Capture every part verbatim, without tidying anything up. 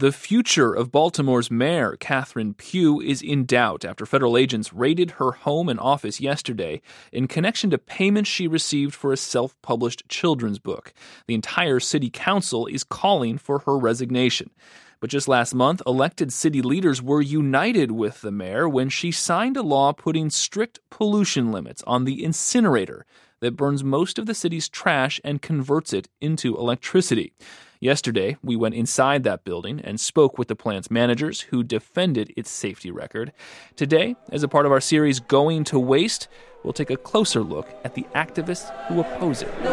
The future of Baltimore's mayor, Catherine Pugh, is in doubt after federal agents raided her home and office yesterday in connection to payments she received for a self-published children's book. The entire city council is calling for her resignation. But just last month, elected city leaders were united with the mayor when she signed a law putting strict pollution limits on the incinerator that burns most of the city's trash and converts it into electricity. Yesterday, we went inside that building and spoke with the plant's managers who defended its safety record. Today, as a part of our series Going to Waste, we'll take a closer look at the activists who oppose it.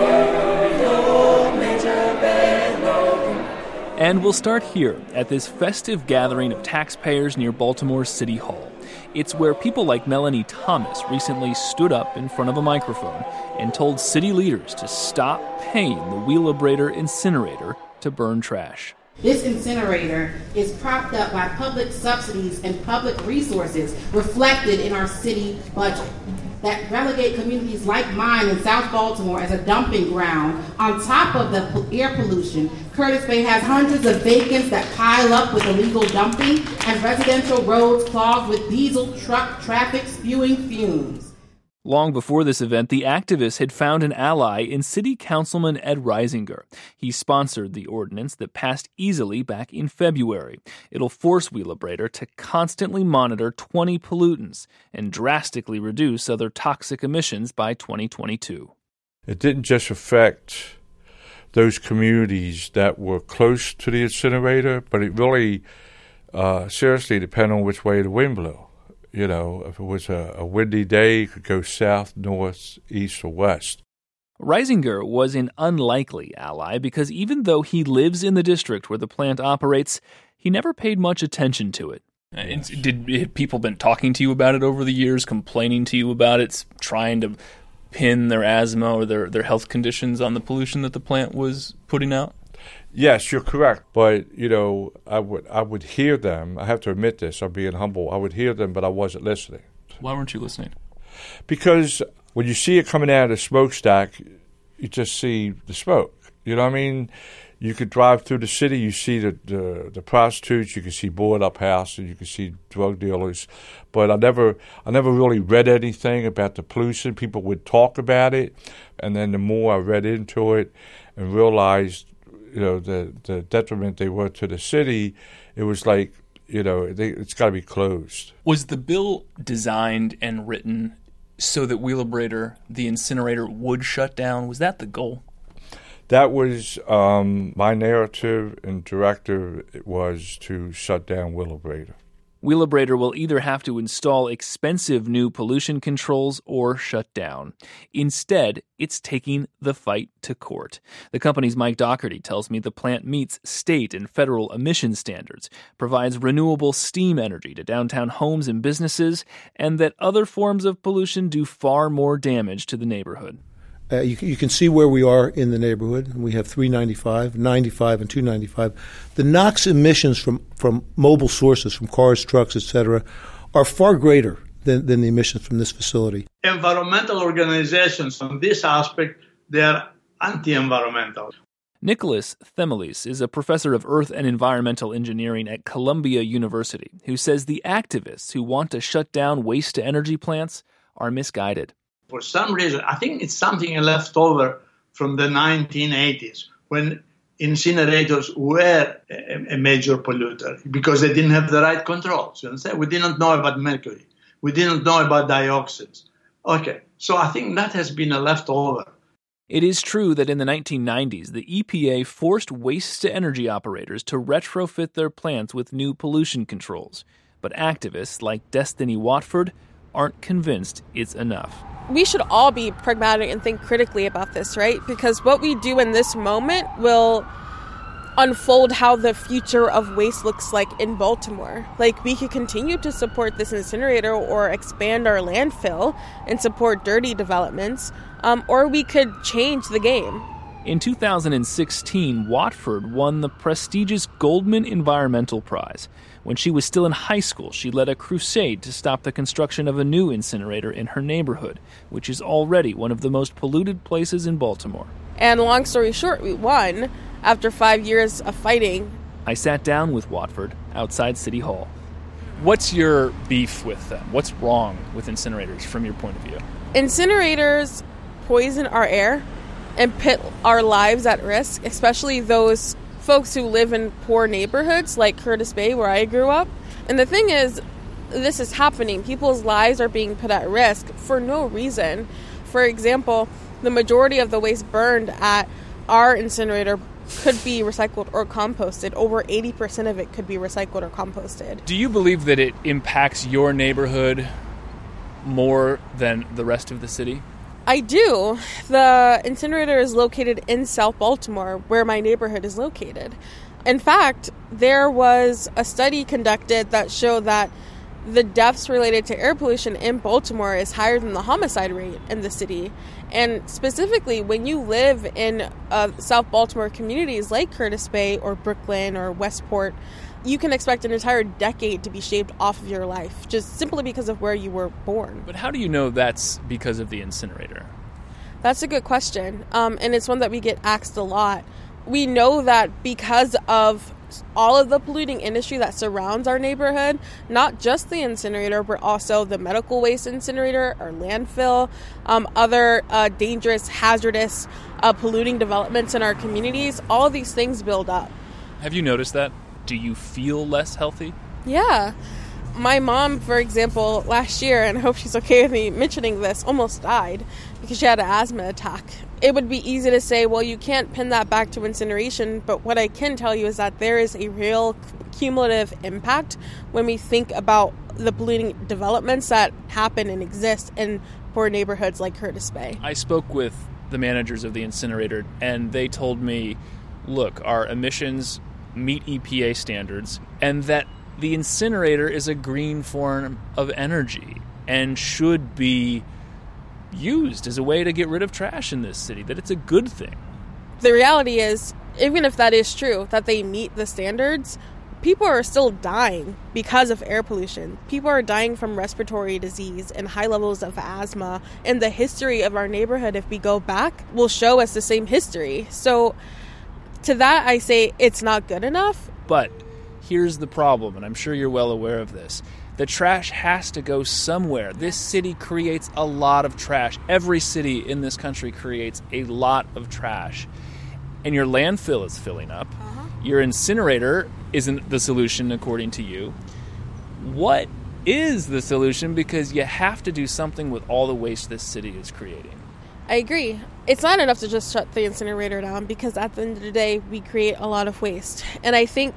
And we'll start here at this festive gathering of taxpayers near Baltimore's City Hall. It's where people like Melanie Thomas recently stood up in front of a microphone and told city leaders to stop paying the Wheelabrator incinerator to burn trash. This incinerator is propped up by public subsidies and public resources reflected in our city budget that relegate communities like mine in South Baltimore as a dumping ground. On top of the air pollution, Curtis Bay has hundreds of vacants that pile up with illegal dumping and residential roads clogged with diesel truck traffic spewing fumes. Long before this event, the activists had found an ally in City Councilman Ed Reisinger. He sponsored the ordinance that passed easily back in February. It'll force Wheelabrator to constantly monitor twenty pollutants and drastically reduce other toxic emissions by twenty twenty-two. It didn't just affect those communities that were close to the incinerator, but it really uh, seriously depended on which way the wind blew. You know, if it was a, a windy day, it could go south, north, east, or west. Reisinger was an unlikely ally because even though he lives in the district where the plant operates, he never paid much attention to it. Yes. Did have people been talking to you about it over the years, complaining to you about it, trying to pin their asthma or their, their health conditions on the pollution that the plant was putting out? Yes, you're correct. But, you know, I would I would hear them. I have to admit this. I'm being humble. I would hear them, but I wasn't listening. Why weren't you listening? Because when you see it coming out of the smokestack, you just see the smoke. You know what I mean? You could drive through the city. You see the, the, the prostitutes. You can see board-up houses. You can see drug dealers. But I never I never really read anything about the pollution. People would talk about it. And then the more I read into it and realized, you know, the, the detriment they were to the city, it was like, you know, they, it's got to be closed. Was the bill designed and written so that Wheelabrator, the incinerator, would shut down? Was that the goal? That was um, my narrative and directive was to shut down Wheelabrator. Wheelabrator will either have to install expensive new pollution controls or shut down. Instead, it's taking the fight to court. The company's Mike Doherty tells me the plant meets state and federal emission standards, provides renewable steam energy to downtown homes and businesses, and that other forms of pollution do far more damage to the neighborhood. Uh, you, you can see where we are in the neighborhood. We have three ninety-five, ninety-five, and two ninety-five. The NOx emissions from, from mobile sources, from cars, trucks, et cetera, are far greater than, than the emissions from this facility. Environmental organizations on this aspect, they are anti-environmental. Nicholas Themelis is a professor of earth and environmental engineering at Columbia University who says the activists who want to shut down waste-to-energy plants are misguided. For some reason, I think it's something left over from the nineteen eighties when incinerators were a, a major polluter because they didn't have the right controls. You understand? We didn't know about mercury. We didn't know about dioxins. Okay, so I think that has been a leftover. It is true that in the nineteen nineties, the E P A forced waste-to-energy operators to retrofit their plants with new pollution controls. But activists like Destiny Watford aren't convinced it's enough. We should all be pragmatic and think critically about this, right? Because what we do in this moment will unfold how the future of waste looks like in Baltimore. Like, we could continue to support this incinerator or expand our landfill and support dirty developments, um, or we could change the game. In two thousand sixteen, Watford won the prestigious Goldman Environmental Prize. When she was still in high school, she led a crusade to stop the construction of a new incinerator in her neighborhood, which is already one of the most polluted places in Baltimore. And long story short, we won after five years of fighting I sat down with Watford outside City Hall. What's your beef with them? What's wrong with incinerators from your point of view? Incinerators poison our air and put our lives at risk, especially those folks who live in poor neighborhoods like Curtis Bay, where I grew up. And the thing is, this is happening. People's lives are being put at risk for no reason. For example, the majority of the waste burned at our incinerator could be recycled or composted. Over eighty percent of it could be recycled or composted. Do you believe that it impacts your neighborhood more than the rest of the city? I do. The incinerator is located in South Baltimore, where my neighborhood is located. In fact, there was a study conducted that showed that the deaths related to air pollution in Baltimore is higher than the homicide rate in the city. And specifically, when you live in uh, South Baltimore communities like Curtis Bay or Brooklyn or Westport, you can expect an entire decade to be shaved off of your life, just simply because of where you were born. But how do you know that's because of the incinerator? That's a good question, um, and it's one that we get asked a lot. We know that because of all of the polluting industry that surrounds our neighborhood, not just the incinerator, but also the medical waste incinerator, our landfill, um, other uh, dangerous, hazardous, uh, polluting developments in our communities, all of these things build up. Have you noticed that? Do you feel less healthy? Yeah. My mom, for example, last year, and I hope she's okay with me mentioning this, almost died because she had an asthma attack. It would be easy to say, well, you can't pin that back to incineration, but what I can tell you is that there is a real cumulative impact when we think about the polluting developments that happen and exist in poor neighborhoods like Curtis Bay. I spoke with the managers of the incinerator, and they told me, look, our emissions meet E P A standards, and that the incinerator is a green form of energy and should be used as a way to get rid of trash in this city, that it's a good thing. The reality is, even if that is true, that they meet the standards, people are still dying because of air pollution. People are dying from respiratory disease and high levels of asthma, and the history of our neighborhood, if we go back, will show us the same history. So to that, I say it's not good enough. But here's the problem, and I'm sure you're well aware of this. The trash has to go somewhere. This city creates a lot of trash. Every city in this country creates a lot of trash. And your landfill is filling up. Uh-huh. Your incinerator isn't the solution, according to you. What is the solution? Because you have to do something with all the waste this city is creating. I agree. It's not enough to just shut the incinerator down, because at the end of the day, we create a lot of waste. And I think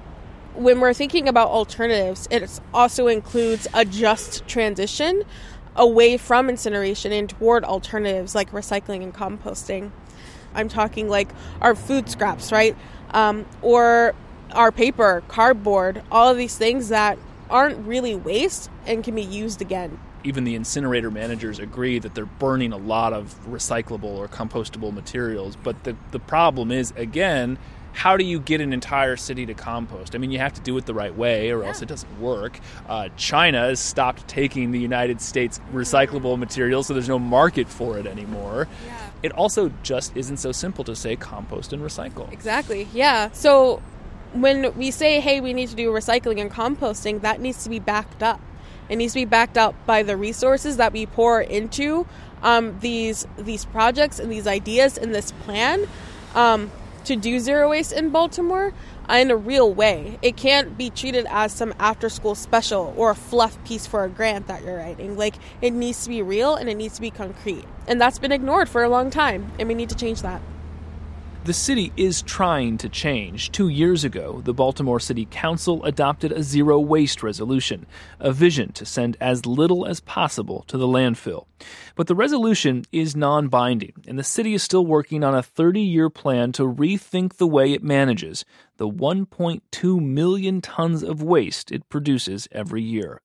when we're thinking about alternatives, it also includes a just transition away from incineration and toward alternatives like recycling and composting. I'm talking like our food scraps, right? Um, or our paper, cardboard, all of these things that aren't really waste and can be used again. Even the incinerator managers agree that they're burning a lot of recyclable or compostable materials. But the, the problem is, again, how do you get an entire city to compost? I mean, you have to do it the right way or else it doesn't work. Uh, China has stopped taking the United States recyclable materials, so there's no market for it anymore. Yeah. It also just isn't so simple to say compost and recycle. Exactly, yeah. So when we say, hey, we need to do recycling and composting, that needs to be backed up. It needs to be backed up by the resources that we pour into um, these these projects and these ideas and this plan um, to do zero waste in Baltimore uh, in a real way. It can't be treated as some after-school special or a fluff piece for a grant that you're writing. Like, it needs to be real and it needs to be concrete. And that's been ignored for a long time, and we need to change that. The city is trying to change. Two years ago, the Baltimore City Council adopted a zero-waste resolution, a vision to send as little as possible to the landfill. But the resolution is non-binding, and the city is still working on a thirty-year plan to rethink the way it manages the one point two million tons of waste it produces every year.